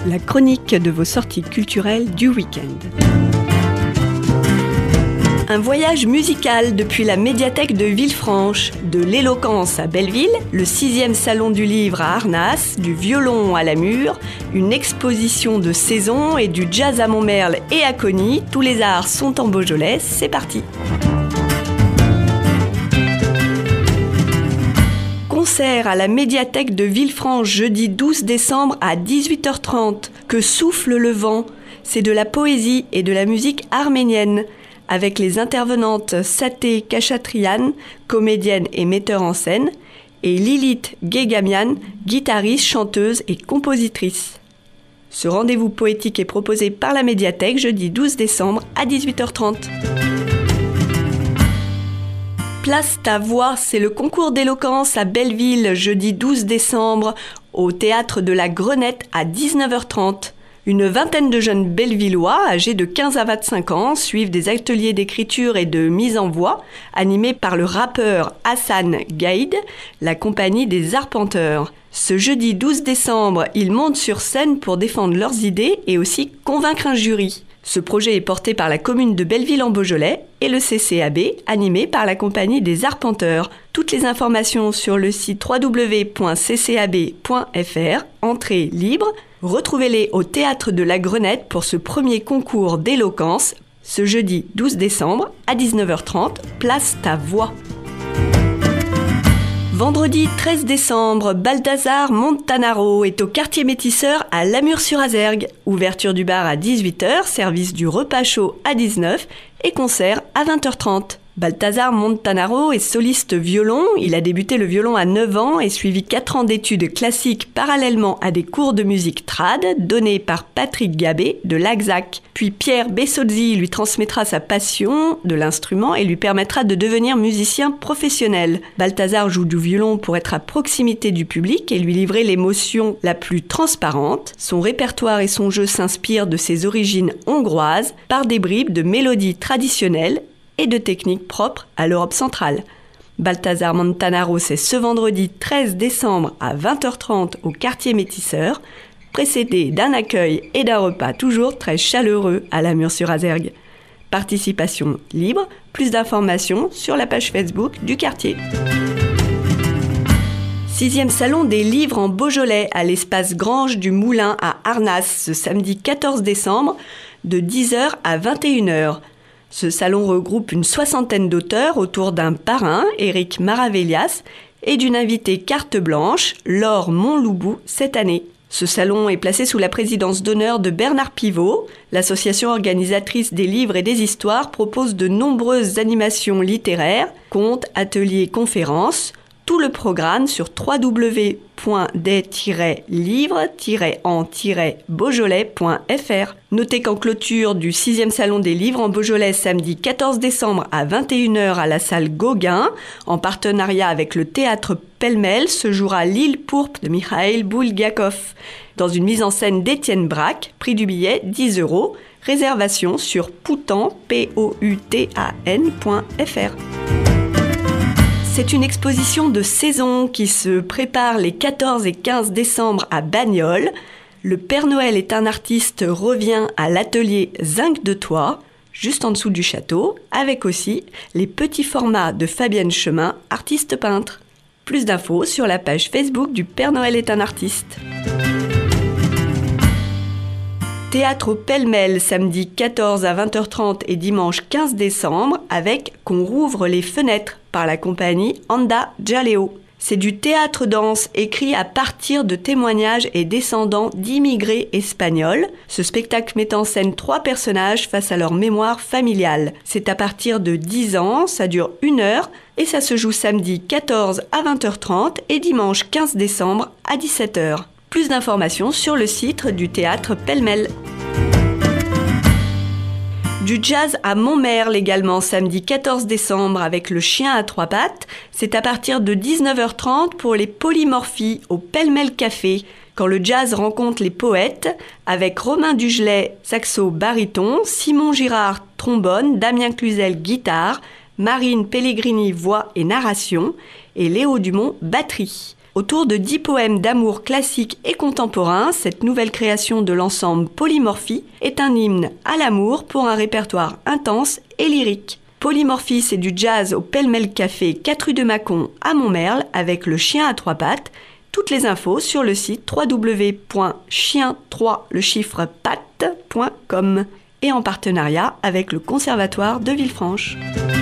la chronique de vos sorties culturelles du week-end. Un voyage musical depuis la médiathèque de Villefranche, de l'éloquence à Belleville, le 6e salon du livre à Arnas, du violon à la Mure, une exposition de saison et du jazz à Montmerle et à Cogny. Tous les arts sont en Beaujolais, c'est parti. Concert à la médiathèque de Villefranche jeudi 12 décembre à 18h30. Que souffle le vent, c'est de la poésie et de la musique arménienne. Avec les intervenantes Saté Kachatrian, comédienne et metteur en scène, et Lilith Gegamian, guitariste, chanteuse et compositrice. Ce rendez-vous poétique est proposé par la médiathèque jeudi 12 décembre à 18h30. Place ta voix, c'est le concours d'éloquence à Belleville jeudi 12 décembre au théâtre de la Grenette à 19h30. Une vingtaine de jeunes bellevillois âgés de 15 à 25 ans suivent des ateliers d'écriture et de mise en voix animés par le rappeur Hassan Gaïd, la compagnie des Arpenteurs. Ce jeudi 12 décembre, ils montent sur scène pour défendre leurs idées et aussi convaincre un jury. Ce projet est porté par la commune de Belleville en Beaujolais et le CCAB, animé par la compagnie des Arpenteurs. Toutes les informations sur le site www.ccab.fr, entrée libre. Retrouvez-les au Théâtre de la Grenette pour ce premier concours d'éloquence, ce jeudi 12 décembre à 19h30, place ta voix. Vendredi 13 décembre, Balthazar Montanaro est au quartier métisseur à Lamure-sur-Azergue. Ouverture du bar à 18h, service du repas chaud à 19h et concert à 20h30. Balthazar Montanaro est soliste violon. Il a débuté le violon à 9 ans et suivi 4 ans d'études classiques parallèlement à des cours de musique trad donnés par Patrick Gabé de Lagzac. Puis Pierre Bessozzi lui transmettra sa passion de l'instrument et lui permettra de devenir musicien professionnel. Balthazar joue du violon pour être à proximité du public et lui livrer l'émotion la plus transparente. Son répertoire et son jeu s'inspirent de ses origines hongroises par des bribes de mélodies traditionnelles et de techniques propres à l'Europe centrale. Balthazar Montanaro, c'est ce vendredi 13 décembre à 20h30 au quartier métisseur, précédé d'un accueil et d'un repas toujours très chaleureux à Lamure-sur-Azergue. Participation libre, plus d'informations sur la page Facebook du quartier. 6e salon des livres en Beaujolais à l'espace Grange du Moulin à Arnas, ce samedi 14 décembre de 10h à 21h. Ce salon regroupe une 60aine d'auteurs autour d'un parrain, Éric Maravellias, et d'une invitée carte blanche, Laure Montloubou, cette année. Ce salon est placé sous la présidence d'honneur de Bernard Pivot. L'association organisatrice des livres et des histoires propose de nombreuses animations littéraires, contes, ateliers, conférences. Tout le programme sur www.des-livres-en-beaujolais.fr. Notez qu'en clôture du 6e salon des livres en Beaujolais samedi 14 décembre à 21h à la salle Gauguin, en partenariat avec le théâtre Pêle-Mêle, se jouera L'île pourpre de Mikhail Boulgakov, dans une mise en scène d'Étienne Braque, prix du billet 10 €. Réservation sur poutan.fr. C'est une exposition de saison qui se prépare les 14 et 15 décembre à Bagnoles. Le Père Noël est un artiste revient à l'atelier Zinc de Toit, juste en dessous du château, avec aussi les petits formats de Fabienne Chemin, artiste peintre. Plus d'infos sur la page Facebook du Père Noël est un artiste. Théâtre au Pêle-Mêle, samedi 14 à 20h30 et dimanche 15 décembre, avec Qu'on rouvre les fenêtres par la compagnie Anda Jaleo. C'est du théâtre-danse écrit à partir de témoignages et descendants d'immigrés espagnols. Ce spectacle met en scène 3 personnages face à leur mémoire familiale. C'est à partir de 10 ans, ça dure 1 heure et ça se joue samedi 14 à 20h30 et dimanche 15 décembre à 17h. Plus d'informations sur le site du théâtre Pêle-Mêle. Du jazz à Montmerle également samedi 14 décembre avec le chien à 3 pattes. C'est à partir de 19h30 pour les Polymorphies au Pêle-Mêle Café. Quand le jazz rencontre les poètes avec Romain Dugelet, saxo baryton, Simon Girard, trombone, Damien Cluzel, guitare, Marine Pellegrini, voix et narration et Léo Dumont, batterie. Autour de 10 poèmes d'amour classiques et contemporains, cette nouvelle création de l'ensemble Polymorphie est un hymne à l'amour pour un répertoire intense et lyrique. Polymorphie, c'est du jazz au Pêle-Mêle Café 4 rue de Mâcon à Montmerle avec le chien à 3 pattes. Toutes les infos sur le site www.chien3pattes.com et en partenariat avec le Conservatoire de Villefranche.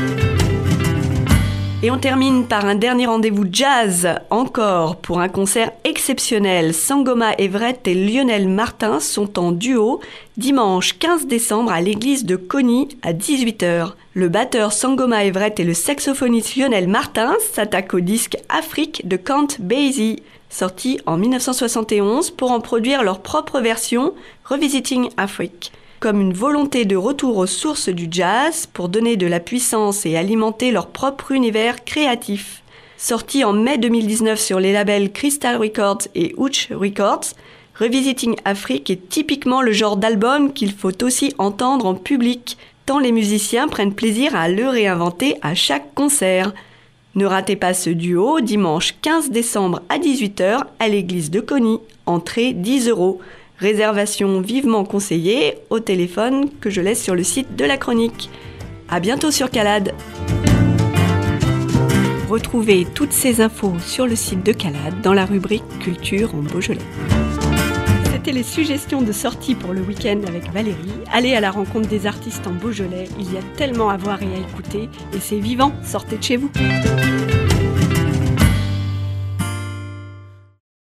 Et on termine par un dernier rendez-vous jazz encore pour un concert exceptionnel. Sangoma Everett et Lionel Martin sont en duo dimanche 15 décembre à l'église de Cony à 18h. Le batteur Sangoma Everett et le saxophoniste Lionel Martin s'attaquent au disque Afrique de Count Basie, sorti en 1971 pour en produire leur propre version Revisiting Afrique. Comme une volonté de retour aux sources du jazz pour donner de la puissance et alimenter leur propre univers créatif. Sorti en mai 2019 sur les labels Crystal Records et Ouch Records, Revisiting Afrique est typiquement le genre d'album qu'il faut aussi entendre en public, tant les musiciens prennent plaisir à le réinventer à chaque concert. Ne ratez pas ce duo dimanche 15 décembre à 18h à l'église de Cony, entrée 10 €. Réservation vivement conseillée au téléphone que je laisse sur le site de la chronique. À bientôt sur Calade. Retrouvez toutes ces infos sur le site de Calade dans la rubrique Culture en Beaujolais. C'était les suggestions de sortie pour le week-end avec Valérie. Allez à la rencontre des artistes en Beaujolais, il y a tellement à voir et à écouter et c'est vivant, sortez de chez vous.